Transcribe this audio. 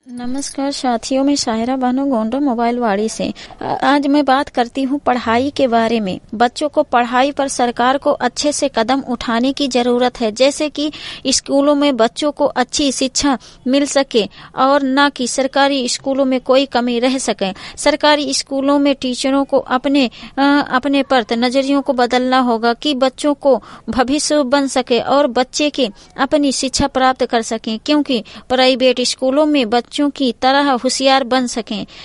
नमस्कार साथियों, मैं शाहिरा बानो गोंडो मोबाइल वाड़ी से। आज मैं बात करती हूँ पढ़ाई के बारे में। बच्चों को पढ़ाई पर सरकार को अच्छे से कदम उठाने की जरूरत है, जैसे कि स्कूलों में बच्चों को अच्छी शिक्षा मिल सके और न कि सरकारी स्कूलों में कोई कमी रह सके। सरकारी स्कूलों में टीचरों को अपने पर नजरियों को बदलना होगा कि बच्चों को भविष्य बन सके और बच्चे के अपनी शिक्षा प्राप्त कर सकें, क्योंकि प्राइवेट स्कूलों में बच्चों की तरह होशियार बन सकें।